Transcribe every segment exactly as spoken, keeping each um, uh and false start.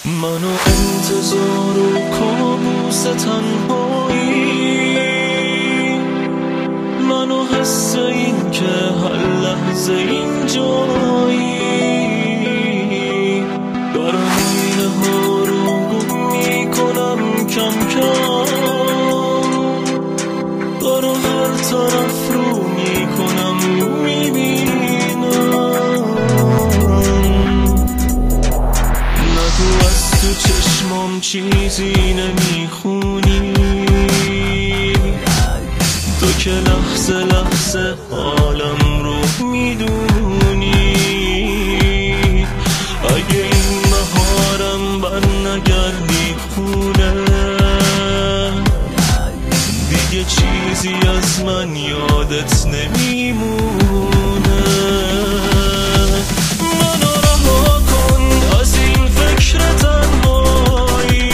منو انتظار و کابوس تنهایی، منو حس این که هر لحظه این جایی، دارم اینه ها رو گم میکنم کم کم، دارو هر طرف رو میکنم میبینم، نگو از تو چشمام چیزی نمیخونی، تو که لحظه لحظه حالم رو میدونی، اگه این بهارم بر نگردی خونه، دیگه چیزی از من یادت نمیمونه. منو رها کن از این فکر تنهایی،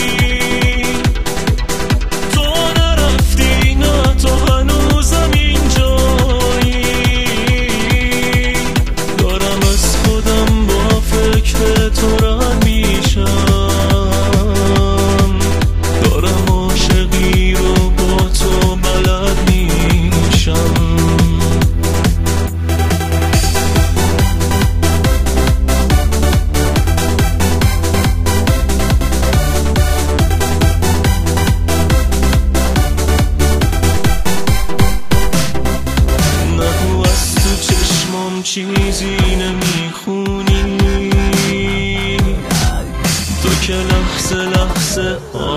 تو نرفتی نه تو هنوزم اینجایی، دارم از خودم با فکر تو رد میشم، دارم عاشقی رو با تو بلد میشم. نگو از تو چشمام چیزی نمیخونی، تو که لحظه لحظه